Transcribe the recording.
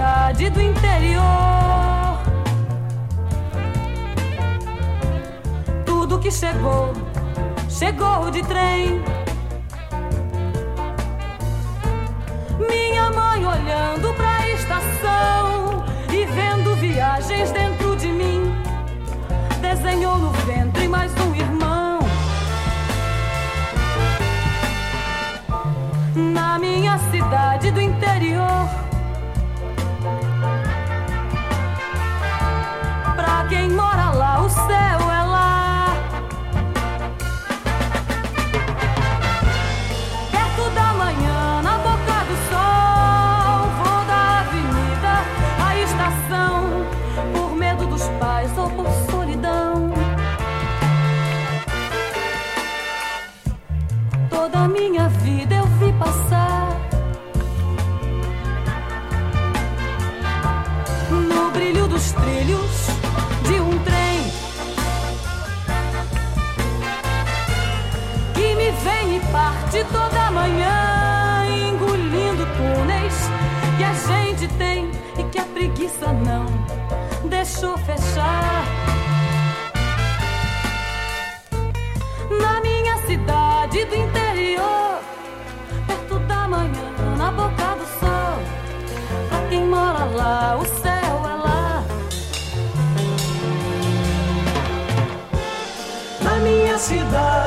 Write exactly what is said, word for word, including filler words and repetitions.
cidade do interior, tudo que chegou, chegou de trem. Minha mãe olhando pra estação e vendo viagens dentro de mim, desenhou no ventre mais um irmão. Na minha cidade do interior, pra quem mora lá, o céu é lá. Perto da manhã, na boca do sol, vou da avenida à estação, por medo dos pais ou por solidão. Toda a minha vida eu vi passar no brilho dos trilhos de um trem que me vem e parte toda manhã, engolindo túneis que a gente tem e que a preguiça não deixou fechar. Na minha cidade do interior, perto da manhã, na boca do sol, pra quem mora lá, o céu é lá. Na minha cidade